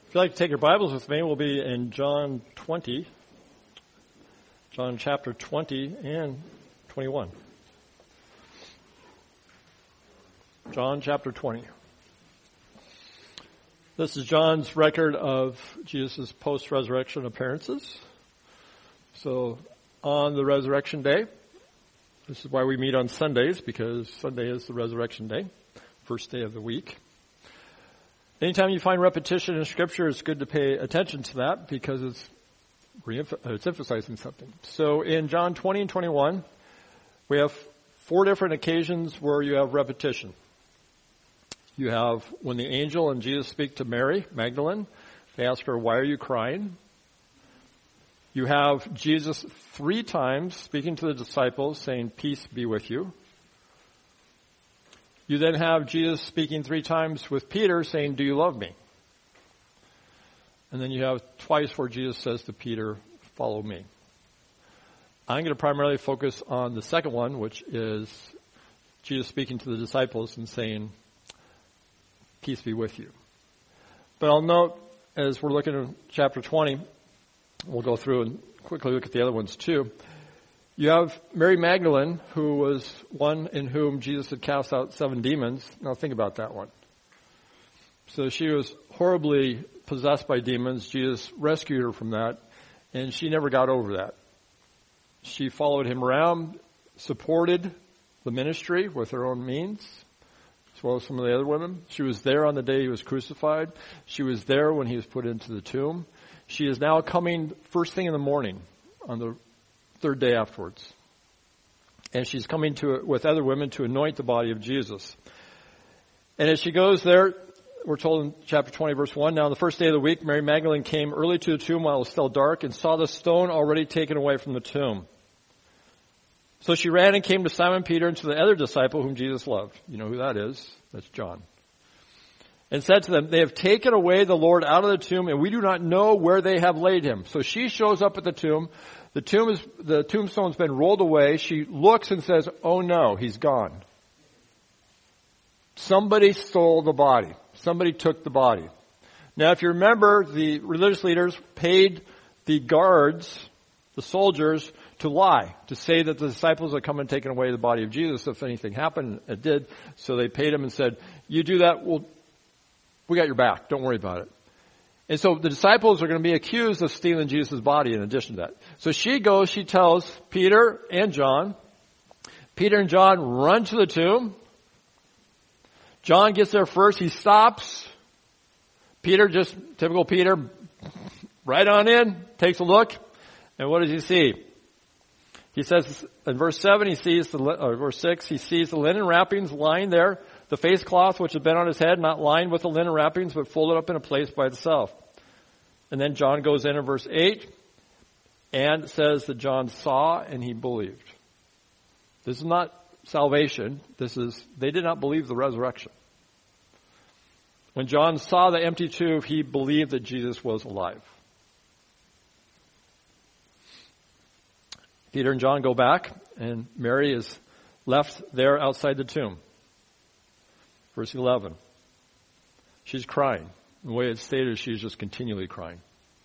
If you'd like to take your Bibles with me, we'll be in John 20, John chapter 20 and 21. John chapter 20. This is John's record of Jesus' post-resurrection appearances. So on the resurrection day, this is why we meet on Sundays, because Sunday is the resurrection day, first day of the week. Anytime you find repetition in Scripture, it's good to pay attention to that because it's emphasizing something. So in John 20 and 21, we have 4 different occasions where you have repetition. You have when the angel and Jesus speak to Mary Magdalene. They ask her, "Why are you crying?" You have Jesus 3 times speaking to the disciples saying, "Peace be with you." You then have Jesus speaking 3 times with Peter saying, "Do you love me?" And then you have twice where Jesus says to Peter, "Follow me." I'm going to primarily focus on the second one, which is Jesus speaking to the disciples and saying, "Peace be with you." But I'll note, as we're looking at chapter 20, we'll go through and quickly look at the other ones too. You have Mary Magdalene, who was one in whom Jesus had cast out 7 demons. Now think about that one. So she was horribly possessed by demons. Jesus rescued her from that, and she never got over that. She followed him around, supported the ministry with her own means, as well as some of the other women. She was there on the day he was crucified. She was there when he was put into the tomb. She is now coming first thing in the morning on the 3rd day afterwards. And she's coming with other women to anoint the body of Jesus. And as she goes there, we're told in chapter 20, verse 1, "Now on the first day of the week, Mary Magdalene came early to the tomb while it was still dark and saw the stone already taken away from the tomb. So she ran and came to Simon Peter and to the other disciple whom Jesus loved." You know who that is? That's John. "And said to them, 'They have taken away the Lord out of the tomb, and we do not know where they have laid him.'" So she shows up at the tomb. The tombstone's been rolled away. She looks and says, "Oh no, he's gone. Somebody stole the body. Somebody took the body." Now, if you remember, the religious leaders paid the guards, the soldiers, to lie, to say that the disciples had come and taken away the body of Jesus if anything happened. It did. So they paid them and said, "You do that, we got your back. Don't worry about it." And so the disciples are going to be accused of stealing Jesus' body in addition to that. So she goes, she tells Peter and John. Peter and John run to the tomb. John gets there first. He stops. Peter, just typical Peter, right on in, takes a look. And what does he see? He says in verse 7, verse 6, he sees the linen wrappings lying there, the face cloth which had been on his head, not lined with the linen wrappings, but folded up in a place by itself. And then John goes in verse 8 and says that John saw and he believed. This is not salvation. They did not believe the resurrection. When John saw the empty tomb, he believed that Jesus was alive. Peter and John go back, and Mary is left there outside the tomb. Verse 11. She's crying. The way it's stated, she's just continually crying.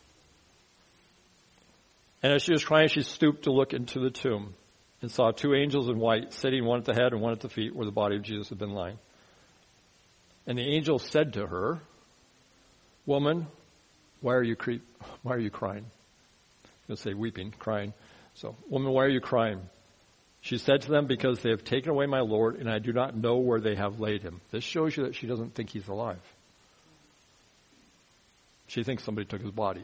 And as she was crying, she stooped to look into the tomb and saw 2 angels in white sitting, one at the head and one at the feet where the body of Jesus had been lying. And the angel said to her, "Woman, why are you crying?" I'm going to say weeping, crying. So, "Woman, why are you crying?" She said to them, "Because they have taken away my Lord, and I do not know where they have laid him." This shows you that she doesn't think he's alive. She thinks somebody took his body.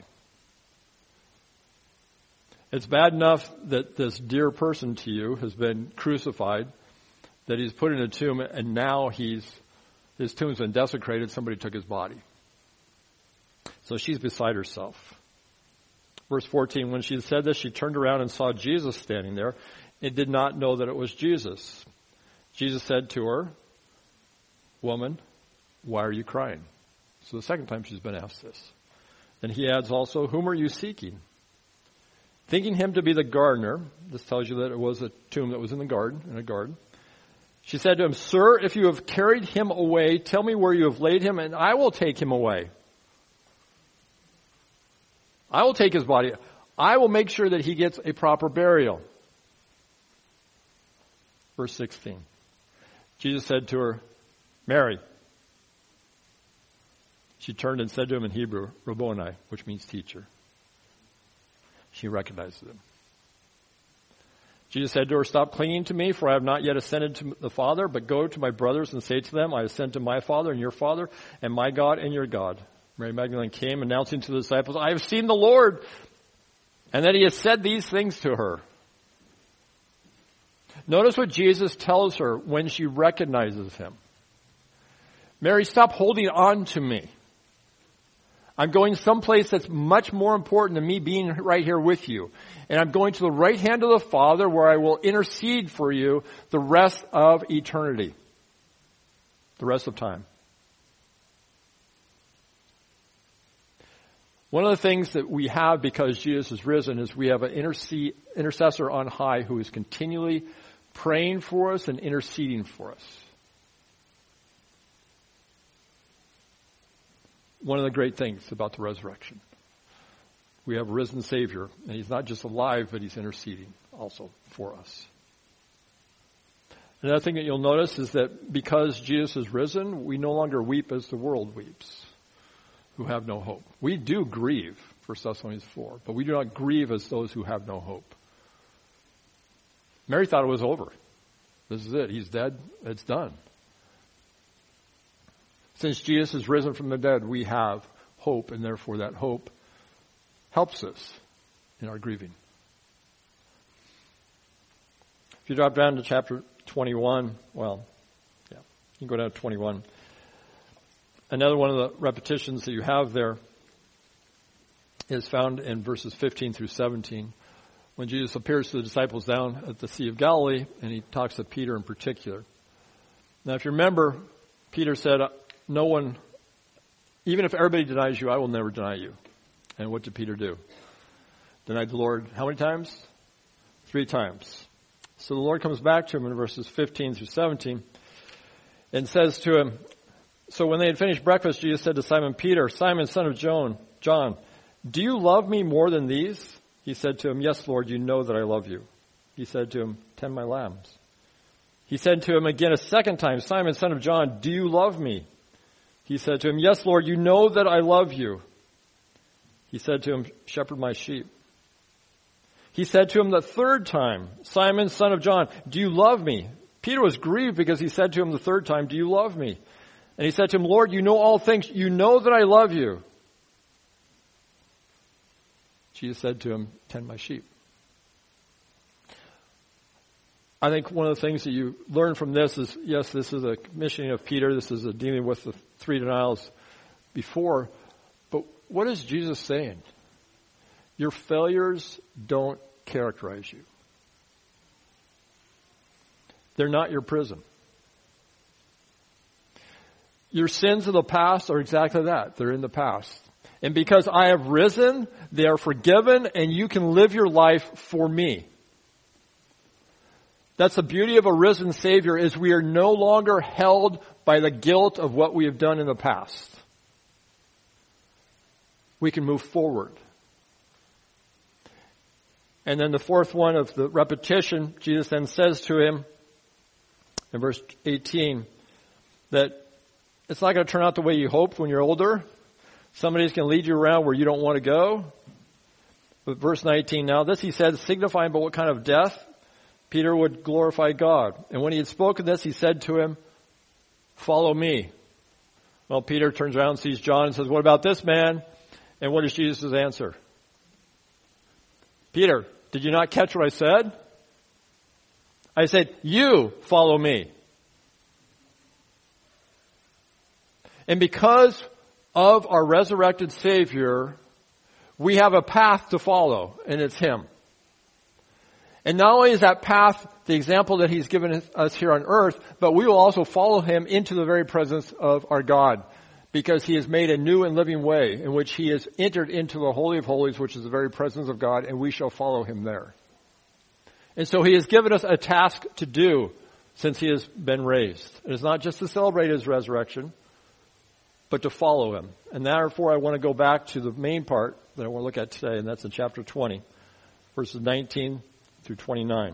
It's bad enough that this dear person to you has been crucified, that he's put in a tomb, and now his tomb's been desecrated. Somebody took his body. So she's beside herself. Verse 14, when she said this, she turned around and saw Jesus standing there and did not know that it was Jesus. Jesus said to her, "Woman, why are you crying?" So the second time she's been asked this. And he adds also, "Whom are you seeking?" Thinking him to be the gardener, this tells you that it was a tomb that was in a garden. She said to him, "Sir, if you have carried him away, tell me where you have laid him, and I will take him away." I will take his body. I will make sure that he gets a proper burial. Verse 16. Jesus said to her, Mary. She turned and said to him in Hebrew, Rabboni, which means teacher. She recognized him. Jesus said to her, stop clinging to me, for I have not yet ascended to the Father, but go to my brothers and say to them, I ascend to my Father and your Father, and my God and your God. Mary Magdalene came, announcing to the disciples, I have seen the Lord. And then he has said these things to her. Notice what Jesus tells her when she recognizes him. Mary, stop holding on to me. I'm going someplace that's much more important than me being right here with you. And I'm going to the right hand of the Father where I will intercede for you the rest of eternity. The rest of time. One of the things that we have because Jesus is risen is we have an intercessor on high who is continually praying for us and interceding for us. One of the great things about the resurrection. We have a risen Savior, and he's not just alive, but he's interceding also for us. Another thing that you'll notice is that because Jesus is risen, we no longer weep as the world weeps, who have no hope. We do grieve, 1 Thessalonians 4, but we do not grieve as those who have no hope. Mary thought it was over. This is it. He's dead. It's done. Since Jesus is risen from the dead, we have hope, and therefore that hope helps us in our grieving. If you drop down to chapter 21, you can go down to 21. Another one of the repetitions that you have there is found in verses 15 through 17, when Jesus appears to the disciples down at the Sea of Galilee, and he talks to Peter in particular. Now, if you remember, Peter said, no one, even if everybody denies you, I will never deny you. And what did Peter do? Denied the Lord how many times? 3 times. So the Lord comes back to him in verses 15 through 17 and says to him, so when they had finished breakfast, Jesus said to Simon Peter, Simon, son of John, do you love me more than these? He said to him, yes, Lord, you know that I love you. He said to him, tend my lambs. He said to him again a second time, Simon, son of John, do you love me? He said to him, yes, Lord, you know that I love you. He said to him, shepherd my sheep. He said to him the third time, Simon, son of John, do you love me? Peter was grieved because he said to him the third time, do you love me? And he said to him, Lord, you know all things. You know that I love you. Jesus said to him, tend my sheep. I think one of the things that you learn from this is, yes, this is a commissioning of Peter. This is a dealing with the 3 denials before. But what is Jesus saying? Your failures don't characterize you. They're not your prison. Your sins of the past are exactly that. They're in the past. And because I have risen, they are forgiven, and you can live your life for me. That's the beauty of a risen Savior, is we are no longer held by the guilt of what we have done in the past. We can move forward. And then the fourth one of the repetition, Jesus then says to him in verse 18 that it's not going to turn out the way you hoped when you're older. Somebody's going to lead you around where you don't want to go. But verse 19, now this he said, signifying but what kind of death Peter would glorify God. And when he had spoken this, he said to him, follow me. Well, Peter turns around and sees John and says, what about this man? And what is Jesus' answer? Peter, did you not catch what I said? I said, you follow me. And because of our resurrected Savior, we have a path to follow, and it's Him. And not only is that path the example that He's given us here on earth, but we will also follow Him into the very presence of our God, because He has made a new and living way in which He has entered into the Holy of Holies, which is the very presence of God, and we shall follow Him there. And so He has given us a task to do since He has been raised. It is not just to celebrate His resurrection, but to follow him. And therefore I want to go back to the main part that I want to look at today, and that's in chapter 20, verses 19 through 29.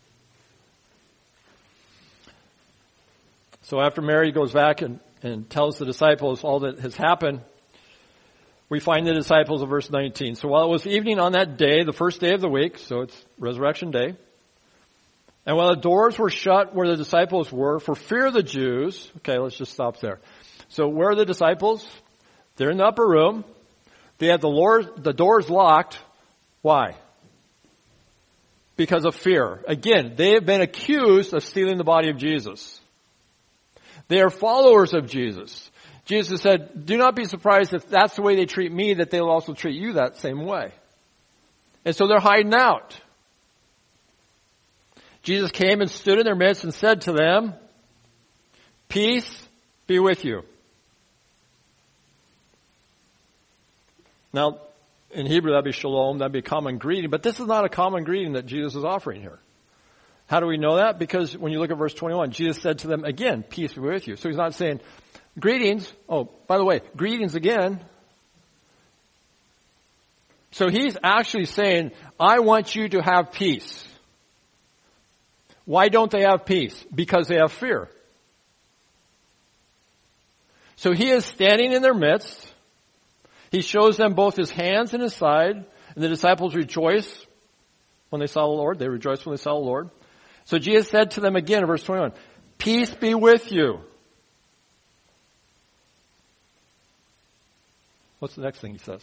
So after Mary goes back and tells the disciples all that has happened, we find the disciples in verse 19. So while it was evening on that day, the first day of the week, so it's Resurrection Day, and while the doors were shut where the disciples were for fear of the Jews, okay, let's just stop there. So where are the disciples? They're in the upper room. They have the doors locked. Why? Because of fear. Again, they have been accused of stealing the body of Jesus. They are followers of Jesus. Jesus said, do not be surprised if that's the way they treat me, that they'll also treat you that same way. And so they're hiding out. Jesus came and stood in their midst and said to them, peace be with you. Now, in Hebrew, that'd be shalom, that'd be a common greeting, but this is not a common greeting that Jesus is offering here. How do we know that? Because when you look at verse 21, Jesus said to them again, peace be with you. So he's not saying, greetings. Oh, by the way, greetings again. So he's actually saying, I want you to have peace. Why don't they have peace? Because they have fear. So he is standing in their midst. He shows them both his hands and his side. And the disciples rejoice when they saw the Lord. They rejoiced when they saw the Lord. So Jesus said to them again in verse 21, peace be with you. What's the next thing he says?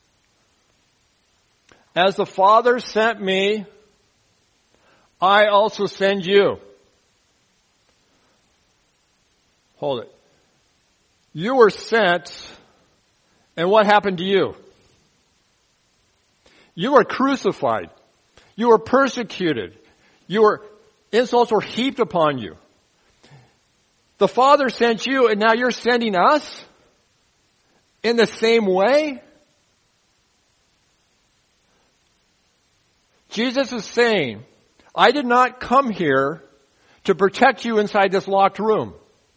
As the Father sent me, I also send you. Hold it. You were sent, and what happened to you? You were crucified. You were persecuted. Insults were heaped upon you. The Father sent you, and now you're sending us in the same way? Jesus is saying, I did not come here to protect you inside this locked room.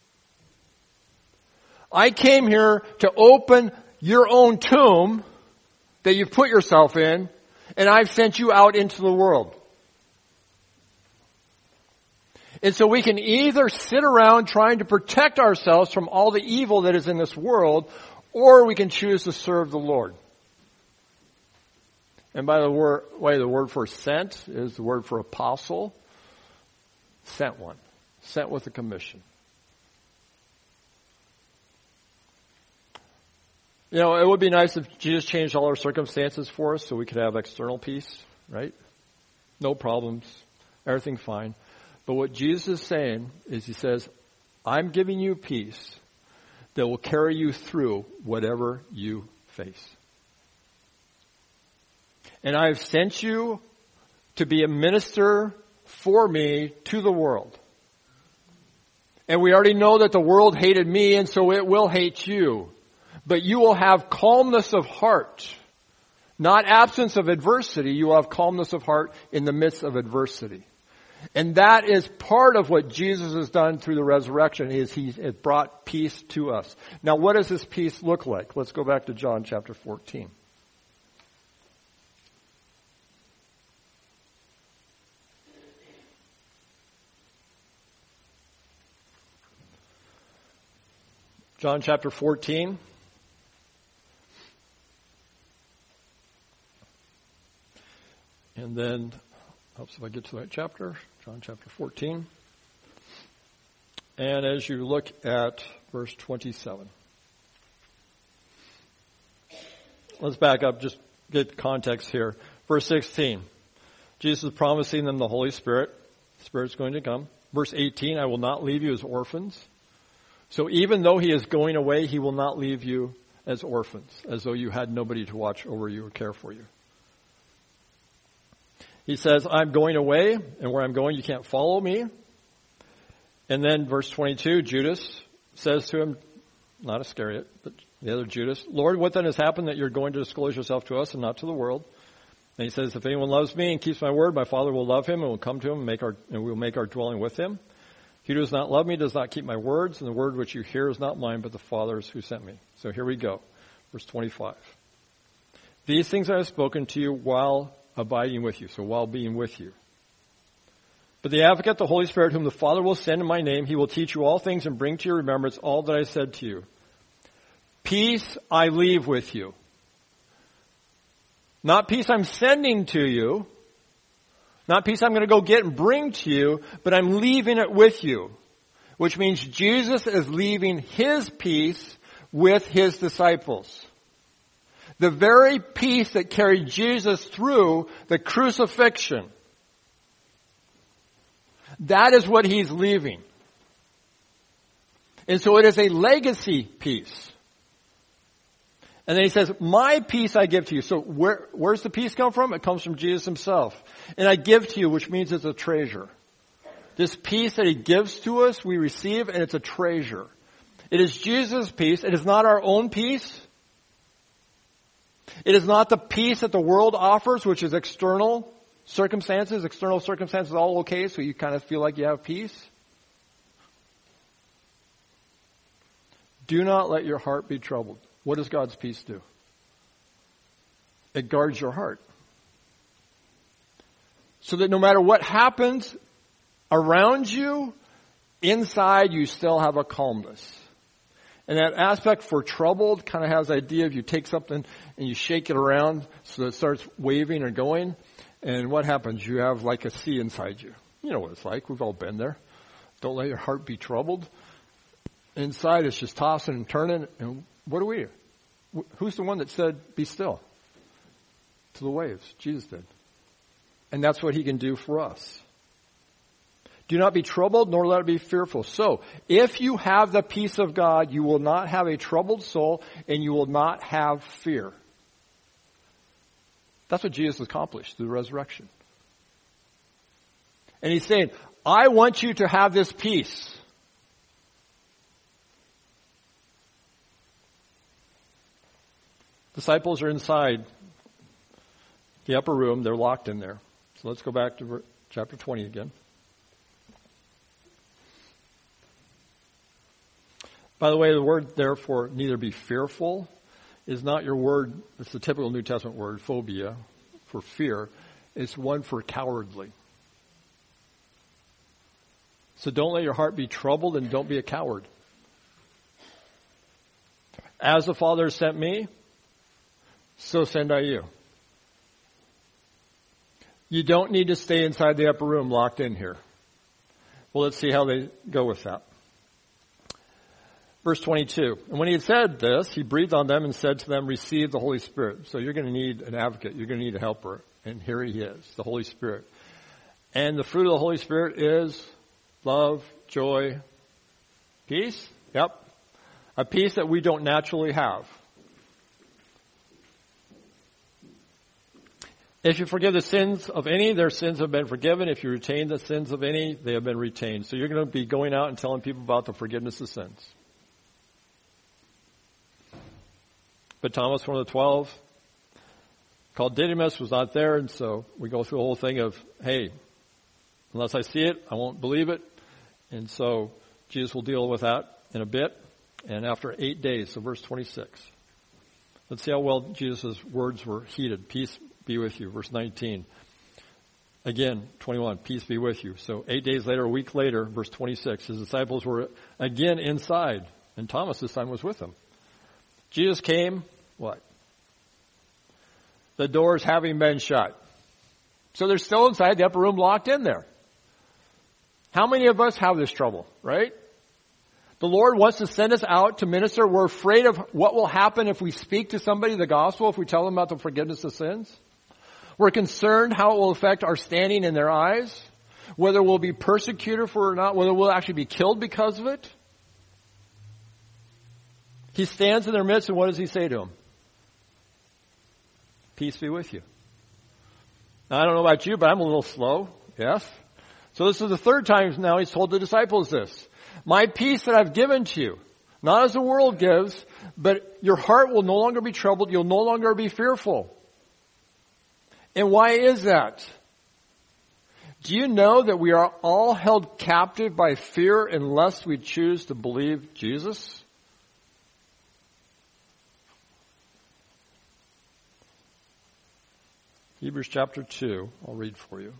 I came here to open your own tomb that you've put yourself in, and I've sent you out into the world. And so we can either sit around trying to protect ourselves from all the evil that is in this world, or we can choose to serve the Lord. And by the way, the word for sent is the word for apostle. Sent one. Sent with a commission. You know, it would be nice if Jesus changed all our circumstances for us so we could have external peace, right? No problems. Everything fine. But what Jesus is saying is he says, I'm giving you peace that will carry you through whatever you face. And I've sent you to be a minister for me to the world. And we already know that the world hated me, and so it will hate you. But you will have calmness of heart. Not absence of adversity. You will have calmness of heart in the midst of adversity. And that is part of what Jesus has done through the resurrection, is he has brought peace to us. Now, what does this peace look like? Let's go back to John chapter 14. John chapter 14. And then, helps if I get to the right chapter, John chapter 14. And as you look at verse 27. Let's back up, just get context here. Verse 16. Jesus is promising them the Holy Spirit. The Spirit's going to come. Verse 18, I will not leave you as orphans. So even though he is going away, he will not leave you as orphans, as though you had nobody to watch over you or care for you. He says, I'm going away, and where I'm going, you can't follow me. And then verse 22, Judas says to him, not Iscariot, but the other Judas, Lord, what then has happened that you're going to disclose yourself to us and not to the world? And he says, if anyone loves me and keeps my word, my Father will love him and will come to him and we will make our dwelling with him. He who does not love me does not keep my words, and the word which you hear is not mine, but the Father's who sent me. So here we go. Verse 25. These things I have spoken to you while abiding with you. So while being with you. But the advocate, the Holy Spirit, whom the Father will send in my name, he will teach you all things and bring to your remembrance all that I said to you. Peace I leave with you. Not peace I'm sending to you. Not peace I'm going to go get and bring to you, but I'm leaving it with you. Which means Jesus is leaving his peace with his disciples. The very peace that carried Jesus through the crucifixion. That is what he's leaving. And so it is a legacy peace. And then he says, my peace I give to you. So where's the peace come from? It comes from Jesus himself. And I give to you, which means it's a treasure. This peace that he gives to us, we receive, and it's a treasure. It is Jesus' peace. It is not our own peace. It is not the peace that the world offers, which is external circumstances. External circumstances all okay, so you kind of feel like you have peace. Do not let your heart be troubled. What does God's peace do? It guards your heart. So that no matter what happens around you, inside you still have a calmness. And that aspect for troubled kind of has the idea of you take something and you shake it around so that it starts waving or going. And what happens? You have like a sea inside you. You know what it's like. We've all been there. Don't let your heart be troubled. Inside it's just tossing and turning. And what do we do? Who's the one that said, be still? To the waves. Jesus did. And that's what he can do for us. Do not be troubled, nor let it be fearful. So, if you have the peace of God, you will not have a troubled soul, and you will not have fear. That's what Jesus accomplished through the resurrection. And he's saying, I want you to have this peace. Disciples are inside the upper room. They're locked in there. So let's go back to chapter 20 again. By the way, the word therefore, neither be fearful, is not your word. It's the typical New Testament word, phobia, for fear. It's one for cowardly. So don't let your heart be troubled and don't be a coward. As the Father sent me, so send I you. You don't need to stay inside the upper room locked in here. Well, let's see how they go with that. Verse 22, and when he had said this, he breathed on them and said to them, receive the Holy Spirit. So you're going to need an advocate. You're going to need a helper. And here he is, the Holy Spirit. And the fruit of the Holy Spirit is love, joy, peace. Yep. A peace that we don't naturally have. If you forgive the sins of any, their sins have been forgiven. If you retain the sins of any, they have been retained. So you're going to be going out and telling people about the forgiveness of sins. But Thomas, one of the 12, called Didymus, was not there, and so we go through the whole thing of, hey, unless I see it, I won't believe it. And so Jesus will deal with that in a bit. And after 8 days, so verse 26. Let's see how well Jesus' words were heeded. Peace be with you. Verse 19. Again, 21, peace be with you. So 8 days later, a week later, verse 26, his disciples were again inside, and Thomas this time was with them. Jesus came, what? The doors having been shut. So they're still inside the upper room locked in there. How many of us have this trouble, right? The Lord wants to send us out to minister. We're afraid of what will happen if we speak to somebody the gospel, if we tell them about the forgiveness of sins. We're concerned how it will affect our standing in their eyes, whether we'll be persecuted for it or not, whether we'll actually be killed because of it. He stands in their midst, and what does he say to them? Peace be with you. Now, I don't know about you, but I'm a little slow. Yes? So this is the third time now he's told the disciples this. My peace that I've given to you, not as the world gives, but your heart will no longer be troubled. You'll no longer be fearful. And why is that? Do you know that we are all held captive by fear unless we choose to believe Jesus? Hebrews chapter 2, I'll read for you.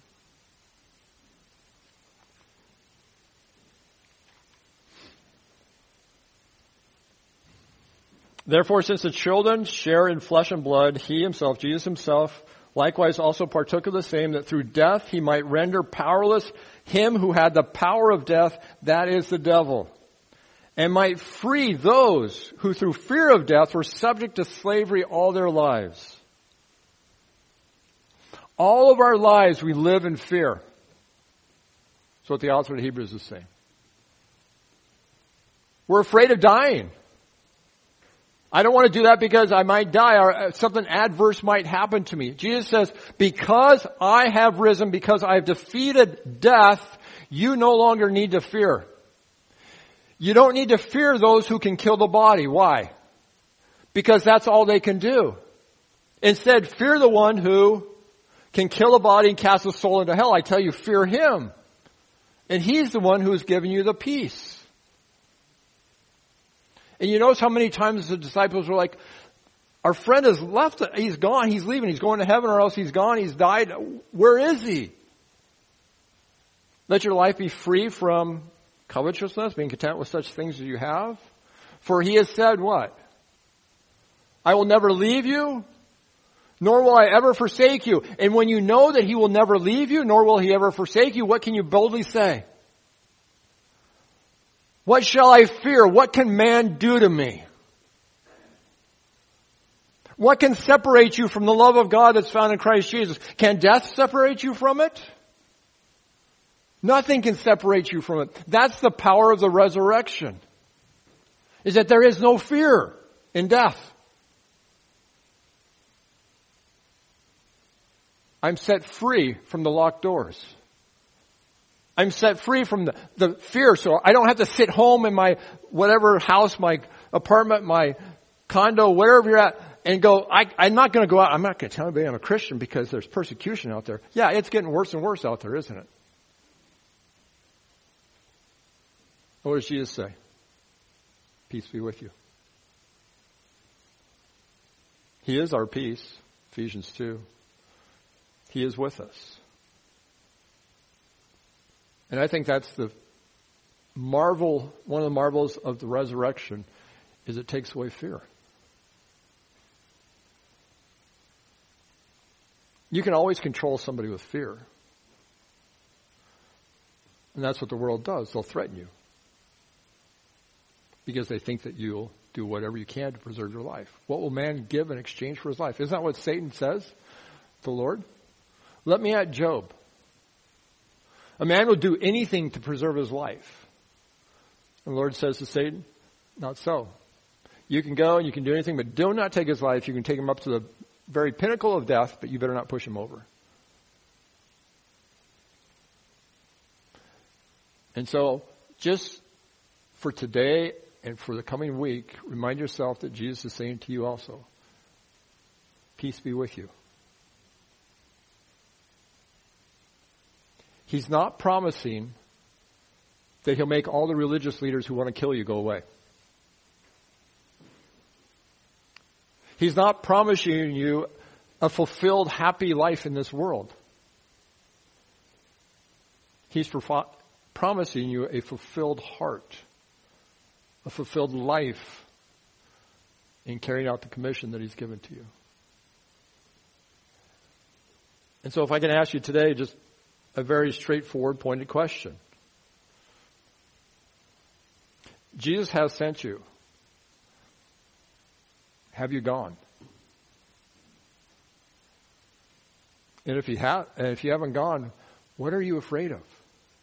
Therefore, since the children share in flesh and blood, he himself, Jesus himself, likewise also partook of the same, that through death he might render powerless him who had the power of death, that is the devil, and might free those who through fear of death were subject to slavery all their lives. All of our lives we live in fear. That's what the author of Hebrews is saying. We're afraid of dying. I don't want to do that because I might die or something adverse might happen to me. Jesus says, because I have risen, because I've defeated death, you no longer need to fear. You don't need to fear those who can kill the body. Why? Because that's all they can do. Instead, fear the one who can kill the body and cast the soul into hell. I tell you, fear him. And he's the one who's given you the peace. And you notice how many times the disciples were like, our friend has left, he's gone, he's leaving, he's going to heaven, or else he's gone, he's died. Where is he? Let your life be free from covetousness, being content with such things as you have. For he has said what? I will never leave you, nor will I ever forsake you. And when you know that he will never leave you, nor will he ever forsake you, what can you boldly say? What shall I fear? What can man do to me? What can separate you from the love of God that's found in Christ Jesus? Can death separate you from it? Nothing can separate you from it. That's the power of the resurrection. Is that there is no fear in death. I'm set free from the locked doors. I'm set free from the fear, so I don't have to sit home in my whatever house, my apartment, my condo, wherever you're at, and go, I'm not going to go out. I'm not going to tell anybody I'm a Christian because there's persecution out there. Yeah, it's getting worse and worse out there, isn't it? What does Jesus say? Peace be with you. He is our peace, Ephesians 2. He is with us. And I think that's the marvel, one of the marvels of the resurrection, is it takes away fear. You can always control somebody with fear. And that's what the world does. They'll threaten you. Because they think that you'll do whatever you can to preserve your life. What will man give in exchange for his life? Isn't that what Satan says? The Lord? Let me at Job. A man will do anything to preserve his life. And the Lord says to Satan, not so. You can go and you can do anything, but do not take his life. You can take him up to the very pinnacle of death, but you better not push him over. And so, just for today and for the coming week, remind yourself that Jesus is saying to you also, peace be with you. He's not promising that he'll make all the religious leaders who want to kill you go away. He's not promising you a fulfilled, happy life in this world. He's promising you a fulfilled heart, a fulfilled life in carrying out the commission that he's given to you. And so if I can ask you today just a very straightforward, pointed question. Jesus has sent you. Have you gone? And if you haven't gone, what are you afraid of?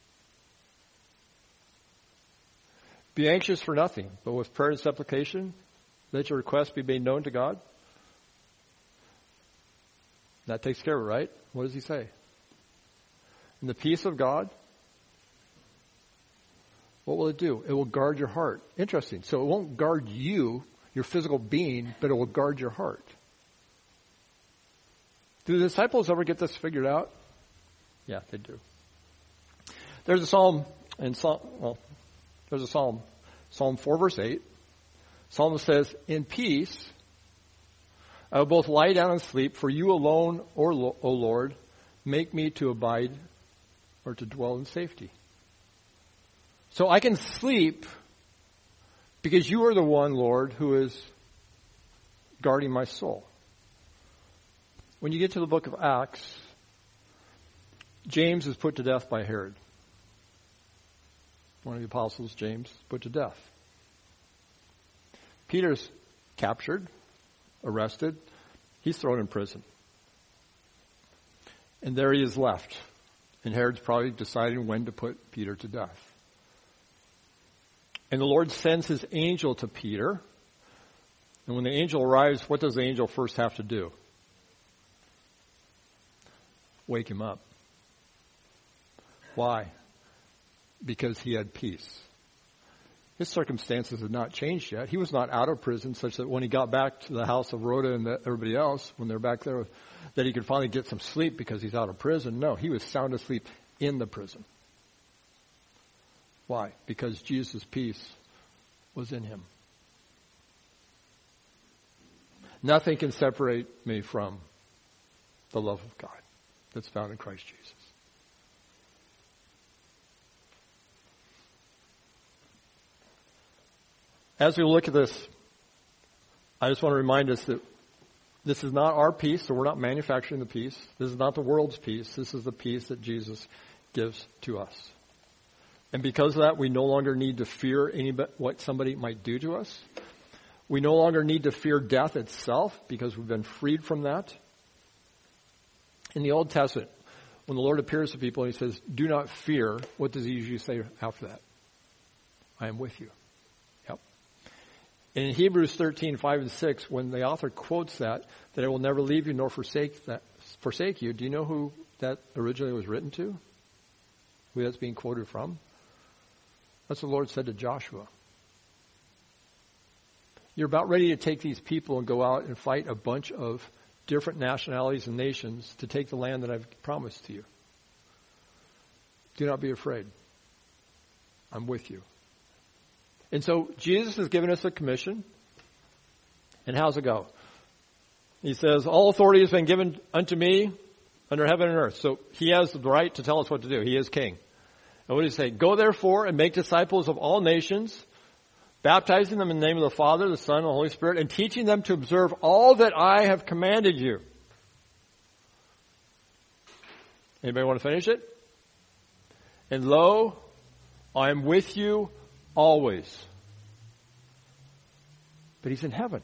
Be anxious for nothing, but with prayer and supplication, let your requests be made known to God. That takes care of it, right? What does he say? And the peace of God, what will it do? It will guard your heart. Interesting. So it won't guard you, your physical being, but it will guard your heart. Do the disciples ever get this figured out? Yeah, they do. There's a psalm in Psalm 4 verse 8. Psalmist says, "In peace I will both lie down and sleep, for you alone, O Lord, make me to abide or to dwell in safety." So I can sleep because you are the one, Lord, who is guarding my soul. When you get to the book of Acts, James is put to death by Herod. One of the apostles, James, put to death. Peter's captured, arrested. He's thrown in prison. And there he is left. And Herod's probably deciding when to put Peter to death. And the Lord sends his angel to Peter. And when the angel arrives, what does the angel first have to do? Wake him up. Why? Because he had peace. His circumstances had not changed yet. He was not out of prison such that when he got back to the house of Rhoda and everybody else, when they're back there, that he could finally get some sleep because he's out of prison. No, he was sound asleep in the prison. Why? Because Jesus' peace was in him. Nothing can separate me from the love of God that's found in Christ Jesus. As we look at this, I just want to remind us that this is not our peace, so we're not manufacturing the peace. This is not the world's peace. This is the peace that Jesus gives to us. And because of that, we no longer need to fear what somebody might do to us. We no longer need to fear death itself because we've been freed from that. In the Old Testament, when the Lord appears to people and he says, "Do not fear," what does he usually say after that? "I am with you." Yep. And in Hebrews 13:5 and 6, when the author quotes that I will never leave you nor forsake you, do you know who that originally was written to? Who that's being quoted from? That's what the Lord said to Joshua. You're about ready to take these people and go out and fight a bunch of different nationalities and nations to take the land that I've promised to you. Do not be afraid. I'm with you. And so Jesus has given us a commission. And how's it go? He says, "All authority has been given unto me under heaven and earth." So he has the right to tell us what to do. He is king. And what does he say? "Go therefore and make disciples of all nations, baptizing them in the name of the Father, the Son, and the Holy Spirit, and teaching them to observe all that I have commanded you." Anybody want to finish it? "And lo, I am with you always." But he's in heaven.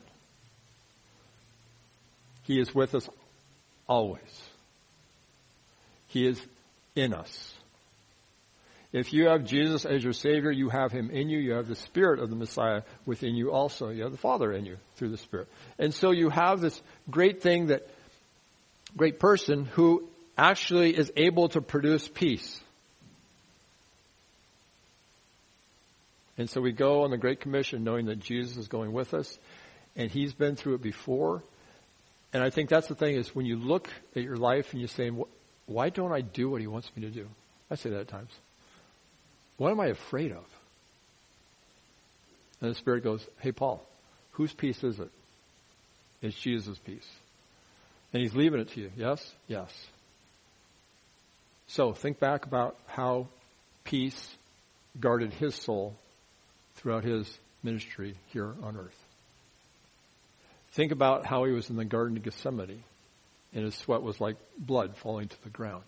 He is with us always. He is in us. If you have Jesus as your Savior, you have Him in you. You have the Spirit of the Messiah within you also. You have the Father in you through the Spirit. And so you have this great person who actually is able to produce peace. And so we go on the Great Commission knowing that Jesus is going with us, and He's been through it before. And I think that's the thing is when you look at your life and you're saying, "Why don't I do what He wants me to do?" I say that at times. What am I afraid of? And the Spirit goes, "Hey, Paul, whose peace is it?" It's Jesus' peace. And He's leaving it to you. Yes? Yes. So think back about how peace guarded His soul throughout His ministry here on earth. Think about how He was in the Garden of Gethsemane and His sweat was like blood falling to the ground.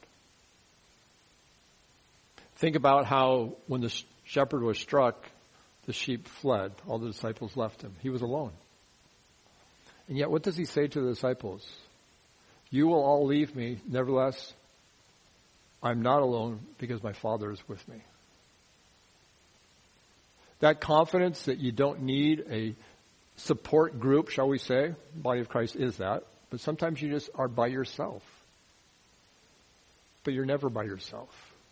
Think about how when the shepherd was struck, the sheep fled. All the disciples left Him. He was alone. And yet what does He say to the disciples? "You will all leave me. Nevertheless, I'm not alone because my Father is with me." That confidence that you don't need a support group, shall we say, the body of Christ is that. But sometimes you just are by yourself. But you're never by yourself.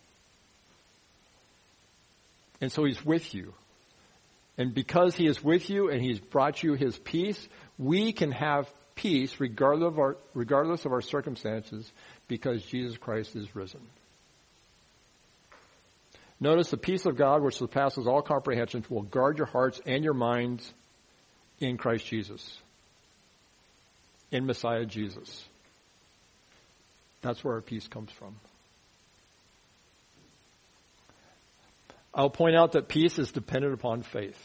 And so He's with you. And because He is with you and He's brought you His peace, we can have peace regardless of our circumstances because Jesus Christ is risen. Notice the peace of God, which surpasses all comprehension, will guard your hearts and your minds in Christ Jesus. In Messiah Jesus. That's where our peace comes from. I'll point out that peace is dependent upon faith.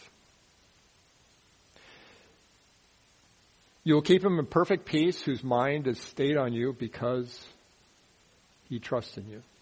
You will keep him in perfect peace whose mind is stayed on you because he trusts in you.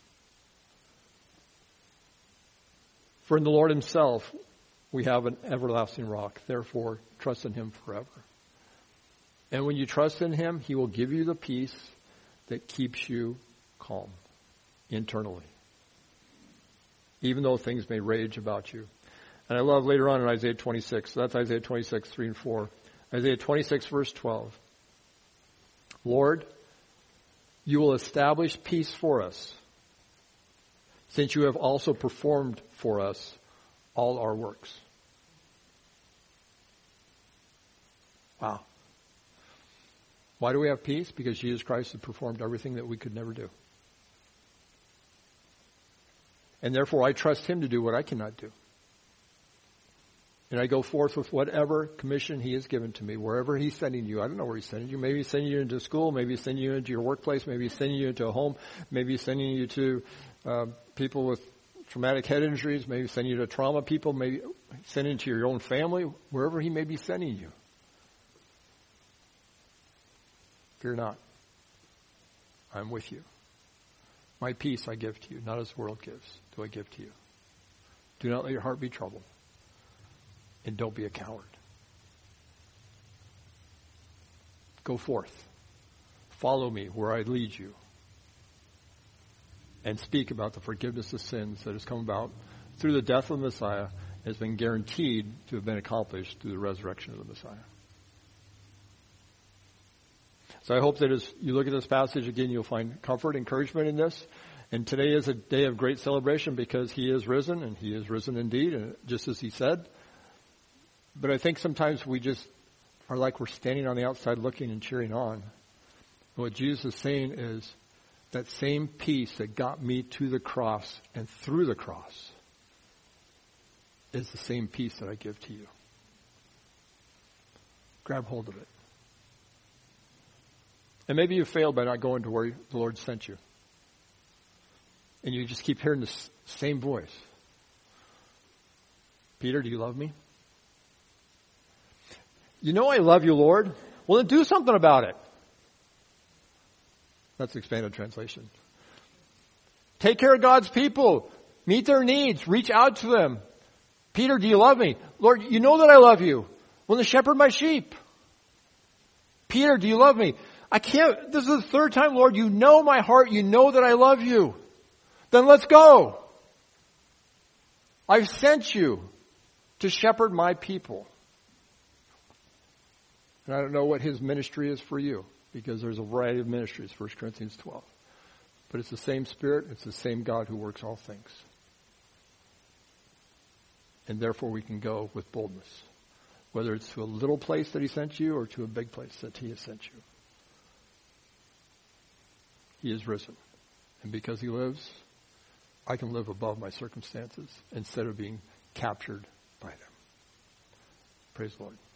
For in the Lord himself we have an everlasting rock. Therefore, trust in him forever. And when you trust in him, he will give you the peace that keeps you calm internally, even though things may rage about you. And I love later on in Isaiah 26. So that's Isaiah 26, 3 and 4. Isaiah 26, verse 12. Lord, you will establish peace for us, since you have also performed for us all our works. Wow. Why do we have peace? Because Jesus Christ has performed everything that we could never do. And therefore I trust him to do what I cannot do. And I go forth with whatever commission he has given to me, wherever he's sending you. I don't know where he's sending you. Maybe he's sending you into school. Maybe he's sending you into your workplace. Maybe he's sending you into a home. Maybe he's sending you to people with traumatic head injuries. Maybe he's sending you to trauma people. Maybe he's sending you to your own family. Wherever he may be sending you. Fear not. I'm with you. My peace I give to you, not as the world gives, do I give to you. Do not let your heart be troubled. And don't be a coward. Go forth. Follow me where I lead you. And speak about the forgiveness of sins that has come about through the death of the Messiah and has been guaranteed to have been accomplished through the resurrection of the Messiah. So I hope that as you look at this passage again, you'll find comfort, encouragement in this. And today is a day of great celebration because he is risen, and he is risen indeed, and just as he said. But I think sometimes we just are like we're standing on the outside looking and cheering on. And what Jesus is saying is that same peace that got me to the cross and through the cross is the same peace that I give to you. Grab hold of it. And maybe you failed by not going to where the Lord sent you. And you just keep hearing the same voice. Peter, do you love me? You know I love you, Lord. Well, then do something about it. That's the expanded translation. Take care of God's people. Meet their needs. Reach out to them. Peter, do you love me? Lord, you know that I love you. Well, then shepherd my sheep. Peter, do you love me? I can't, this is the third time, Lord, you know my heart, you know that I love you. Then let's go. I've sent you to shepherd my people. And I don't know what his ministry is for you, because there's a variety of ministries, 1 Corinthians 12. But it's the same Spirit, it's the same God who works all things. And therefore we can go with boldness, whether it's to a little place that he sent you or to a big place that he has sent you. He is risen. And because he lives, I can live above my circumstances instead of being captured by them. Praise the Lord.